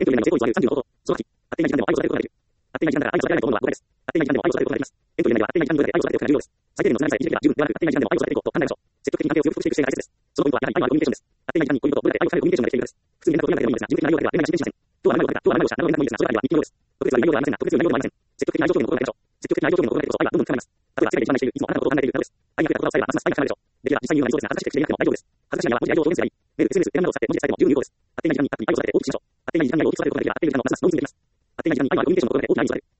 エントリー内の成功率は30のこと。その8、あっていない時間でも愛を育てることができる。あっていない時間なら愛を育てることは誤解です。あっていない時間でも愛を育てることができます。エントリー内ではあっていない時間にどれだけ愛を育てておくかが重要です。最低限のつながりさえ維持できれば十分ではなく、あっていない時間でも愛を育てていこうと考えましょう。積極的に関係を強くしていく姿勢が大切です。そのポイントはやはり愛のあるコミュニケーションです。あっていない時間に恋人とどれだけ愛を深めるコミュニケーションができているかです。普通に連絡を取り合ってもいいのですが、純粋な内容だけは恋愛に進展しません。今日は名前を書いた、今日は名前をした、名前を書いたもいいですが、それだけは日記のようです。特別な内容ではありませんが、特別な内容ではありません。積極的な愛情表現の心がけましょう。積極的な愛情表現の心がけこそ愛はどんどん深まります。例えば世界で一番愛している、いつもあなたのことを考えているなどです。愛に触れた言葉を伝えればますます愛が深まるでしょう。できれば実際に言うのはそうですが、恥ずかしくしていなくても大丈夫です。恥ずかしいのは文字で愛情を表現すればいい。メール、SNS、手紙などを使って文字で伝えても十分有効です。あっていない時間にたっぷり愛を伝えて大きくしましょう。あっていない時間に愛を大きく育てることができればあっていない時間でもますます伸び続けます。あっていない時間に愛のあるコミュニケーションの心がけ大きな愛を育てる。